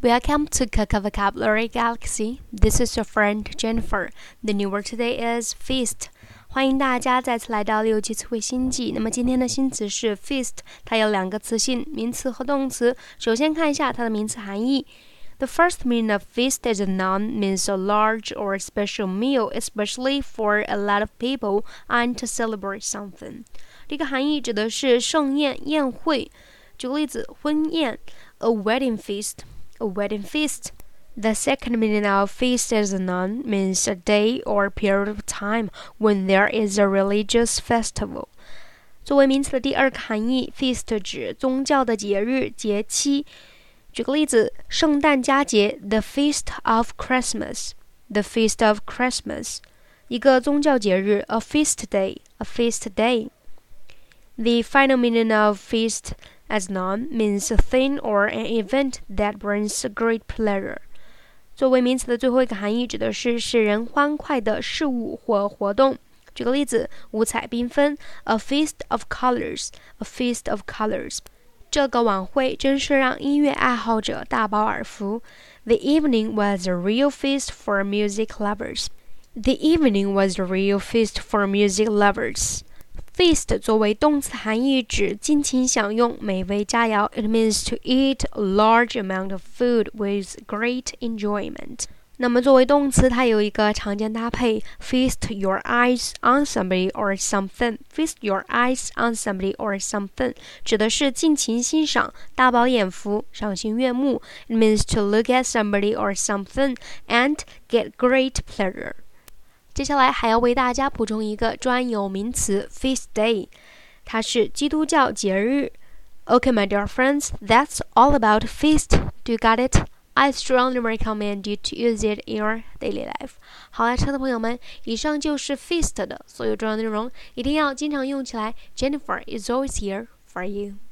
Welcome to Kaka Vocabulary Galaxy. This is your friend Jennifer. The new word today is feast. 欢迎大家再次来到6级词汇新记。那么今天的新词是 feast， 它有两个词性，名词和动词。首先看一下它的名词含义。The first meaning of feast as a noun means a large or special meal, especially for a lot of people and to celebrate something. 这个含义指的是盛宴、宴会。举个例子，婚宴 a wedding feast.A wedding feast. The second meaning of feast as a noun means a day or period of time when there is a religious festival. 作为名词的第二个含义 feast 指宗教的节日、节期。举个例子，圣诞佳节 the feast of Christmas. The feast of Christmas. 一个宗教节日 a feast day. A feast day. The final meaning of feast as noun means a thing or an event that brings great pleasure. 作为名词的最后一个含义指的是使人欢快的事物或活动。举个例子，五彩缤纷 a feast of colors. A feast of colors. 这个晚会真是让音乐爱好者大饱耳福。The evening was a real feast for music lovers. The evening was a real feast for music lovers.Feast 作为动词含义指尽情享用美味佳肴 It means to eat a large amount of food with great enjoyment. 那么作为动词它有一个常见搭配 Feast your eyes on somebody or something. Feast your eyes on somebody or something 指的是尽情欣赏大饱眼福赏心悦目 It means to look at somebody or something and get great pleasure.接下来还要为大家补充一个专有名词 feast day， 它是基督教节日。Okay, my dear friends, that's all about feast. Do you got it? I strongly recommend you to use it in your daily life. 好来车的朋友们，以上就是 feast 的所有重要内容，一定要经常用起来。Jennifer is always here for you.